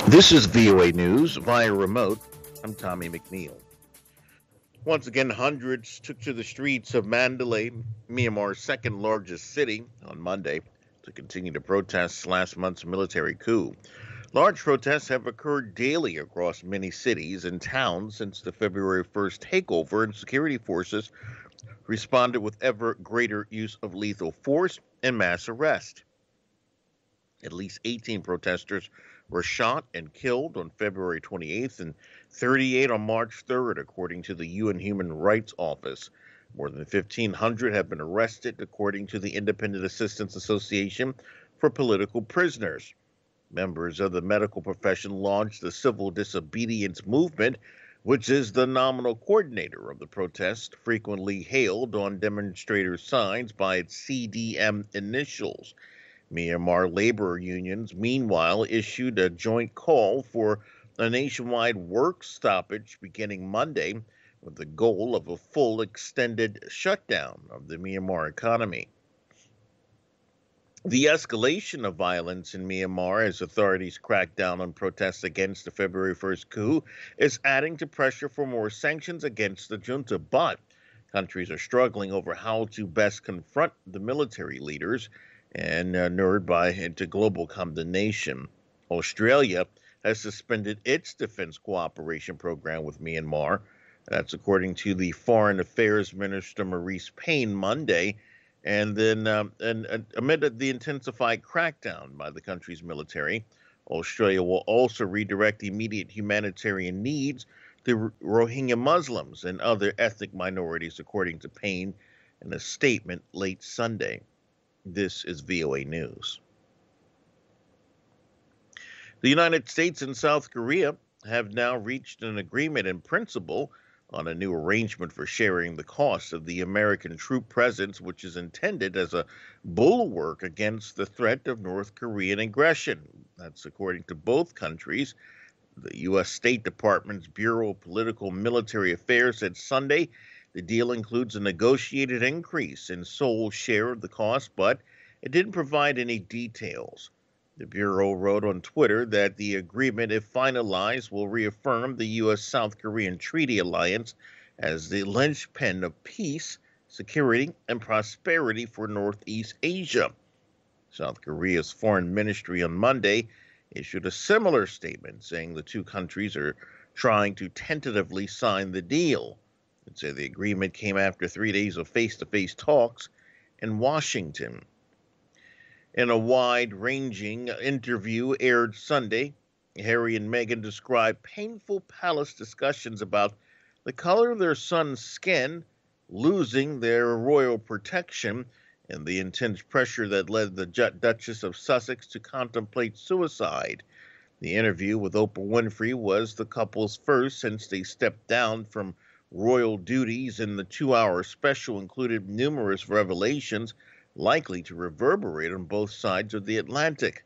This is VOA News via remote. I'm Tommy McNeil. Once again, hundreds took to the streets of Mandalay, Myanmar's second largest city, on Monday to continue to protest last month's military coup. Large protests have occurred daily across many cities and towns since the February 1st takeover, and security forces responded with ever greater use of lethal force and mass arrest. At least 18 protesters were shot and killed on February 28th and 38 on March 3rd, according to the UN Human Rights Office. More than 1,500 have been arrested, according to the Independent Assistance Association for Political Prisoners. Members of the medical profession launched the Civil Disobedience Movement, which is the nominal coordinator of the protest, frequently hailed on demonstrators' signs by its CDM initials. Myanmar labor unions, meanwhile, issued a joint call for a nationwide work stoppage beginning Monday with the goal of a full extended shutdown of the Myanmar economy. The escalation of violence in Myanmar as authorities crack down on protests against the February 1st coup is adding to pressure for more sanctions against the junta, but countries are struggling over how to best confront the military leaders and inured into global condemnation. Australia has suspended its defense cooperation program with Myanmar. That's according to the Foreign Affairs Minister Maurice Payne Monday, and then amid the intensified crackdown by the country's military, Australia will also redirect immediate humanitarian needs to Rohingya Muslims and other ethnic minorities, according to Payne in a statement late Sunday. This is VOA News. The United States and South Korea have now reached an agreement in principle on a new arrangement for sharing the cost of the American troop presence, which is intended as a bulwark against the threat of North Korean aggression. That's according to both countries. The U.S. State Department's Bureau of Political and Military Affairs said Sunday the deal includes a negotiated increase in Seoul's share of the cost, but it didn't provide any details. The Bureau wrote on Twitter that the agreement, if finalized, will reaffirm the U.S.-South Korean Treaty Alliance as the linchpin of peace, security, and prosperity for Northeast Asia. South Korea's foreign ministry on Monday issued a similar statement saying the two countries are trying to tentatively sign the deal. It said the agreement came after 3 days of face-to-face talks in Washington. In a wide-ranging interview aired Sunday, Harry and Meghan described painful palace discussions about the color of their son's skin, losing their royal protection, and the intense pressure that led the Duchess of Sussex to contemplate suicide. The interview with Oprah Winfrey was the couple's first since they stepped down from royal duties, and the 2-hour special included numerous revelations likely to reverberate on both sides of the Atlantic.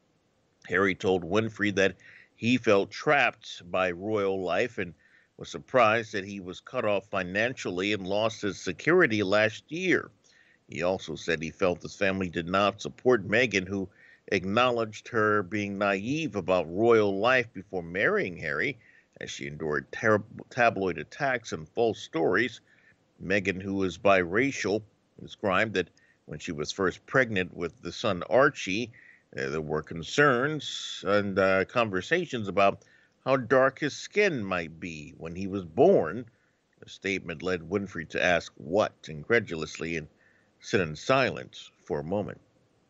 Harry told Winfrey that he felt trapped by royal life and was surprised that he was cut off financially and lost his security last year. He also said he felt his family did not support Meghan, who acknowledged her being naive about royal life before marrying Harry, as she endured tabloid attacks and false stories. Meghan, who is biracial, described that when she was first pregnant with the son Archie, there were concerns and conversations about how dark his skin might be when he was born. The statement led Winfrey to ask what incredulously and sit in silence for a moment.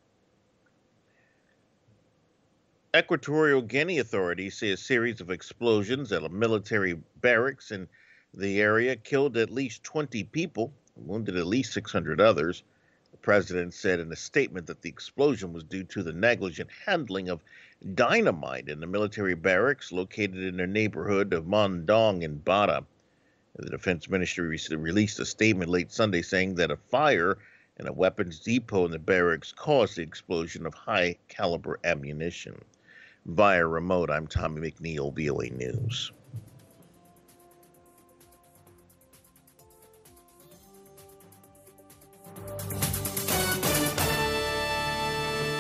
Equatorial Guinea authorities say a series of explosions at a military barracks in the area killed at least 20 people, wounded at least 600 others. The president said in a statement that the explosion was due to the negligent handling of dynamite in the military barracks located in the neighborhood of Mondong in Bata. The defense ministry released a statement late Sunday saying that a fire in a weapons depot in the barracks caused the explosion of high-caliber ammunition. Via remote, I'm Tommy McNeil, VOA News.